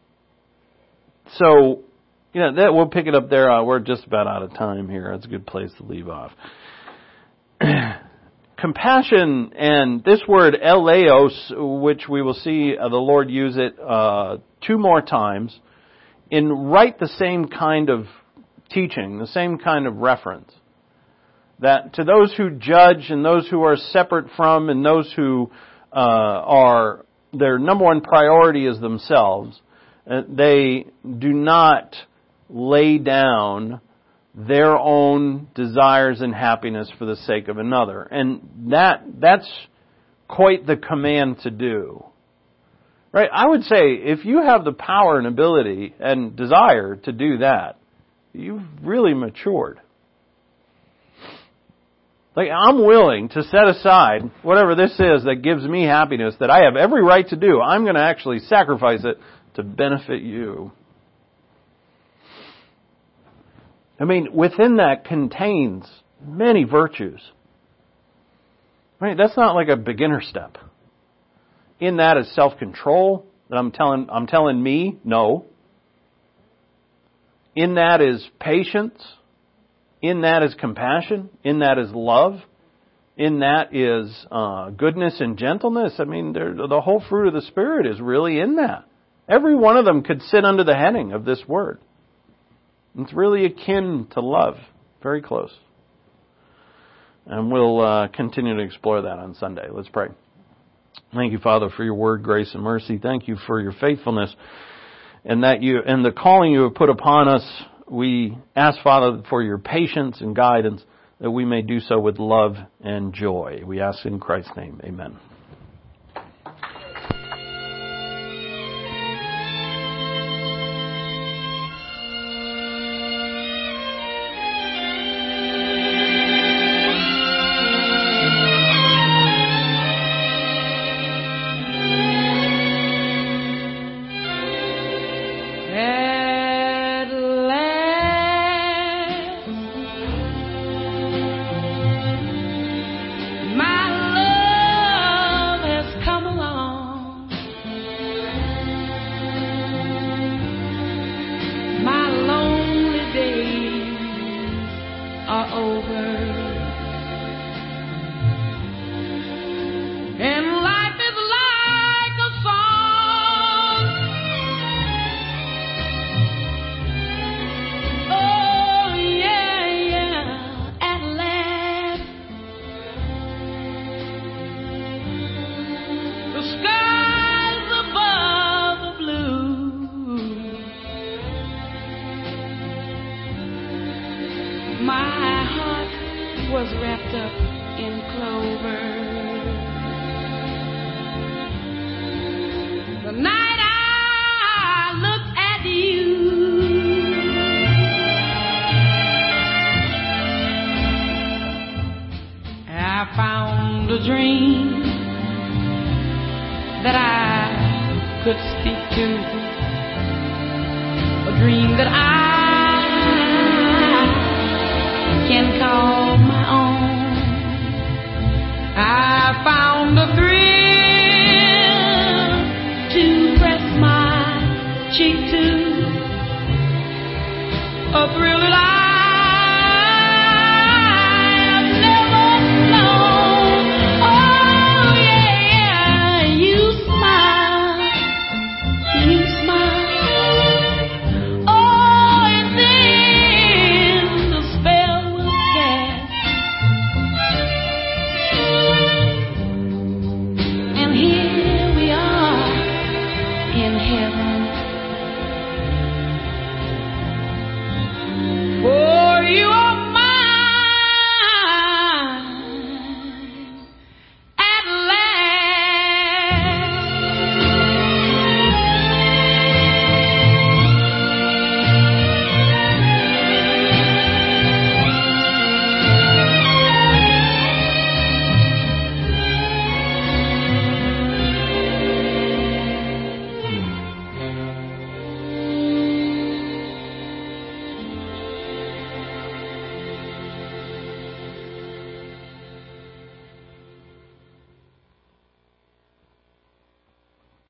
so, you know, that we'll pick it up there. Uh, we're just about out of time here. That's a good place to leave off. Compassion and this word eleos, which we will see uh, the Lord use it uh, two more times in right the same kind of teaching, the same kind of reference. That to those who judge and those who are separate from and those who uh, are, their number one priority is themselves, uh, they do not lay down their own desires and happiness for the sake of another. And that that's quite the command to do. Right? I would say if you have the power and ability and desire to do that, you've really matured. Like, I'm willing to set aside whatever this is that gives me happiness that I have every right to do. I'm going to actually sacrifice it to benefit you. I mean, within that contains many virtues. Right? That's not like a beginner step. In that is self-control that I'm telling I'm telling me no. In that is patience. In that is compassion. In that is love. In that is uh, goodness and gentleness. I mean, the whole fruit of the Spirit is really in that. Every one of them could sit under the heading of this word. It's really akin to love. Very close. And we'll uh, continue to explore that on Sunday. Let's pray. Thank you, Father, for your word, grace, and mercy. Thank you for your faithfulness and that you and the calling you have put upon us. We ask, Father, for your patience and guidance that we may do so with love and joy. We ask in Christ's name. Amen. That I